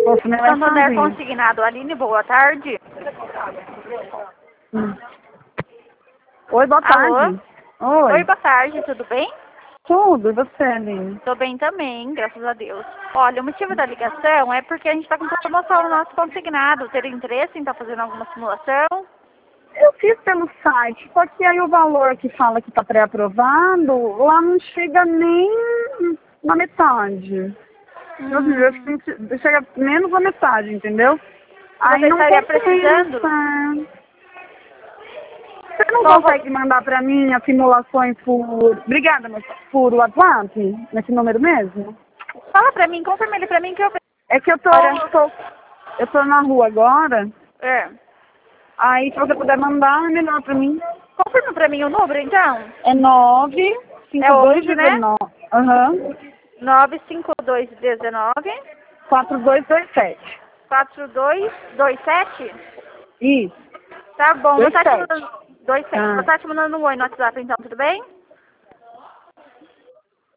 Poxa, meu é Santander sozinho. Consignado. Aline, boa tarde. Oi, boa Alô? tarde. Oi, boa tarde, tudo bem? Tudo, e você, Aline? Tô bem também, graças a Deus. Olha, o motivo da ligação é porque a gente tá com promoção no nosso consignado. Ter interesse em estar fazendo alguma simulação? Eu fiz pelo site, só que aí o valor que fala que está pré-aprovado, lá não chega nem na metade. Eu acho que chega menos da metade, entendeu? Aí Você não estaria compensa. precisando? Você não Qual consegue mandar para mim as simulações por... Obrigada, mas por WhatsApp? Nesse número mesmo? Fala pra mim, confirma ele pra mim que eu... É que eu tô na rua agora, É. aí se você puder mandar, é melhor para mim. Confirma pra mim o número, então. É 11, né? 95219. Aham. 95219 4227. 4227? Isso. Tá bom, vou estar te 27. mandando... 27. Vou Ah, estar te mandando um oi no WhatsApp, então, tudo bem?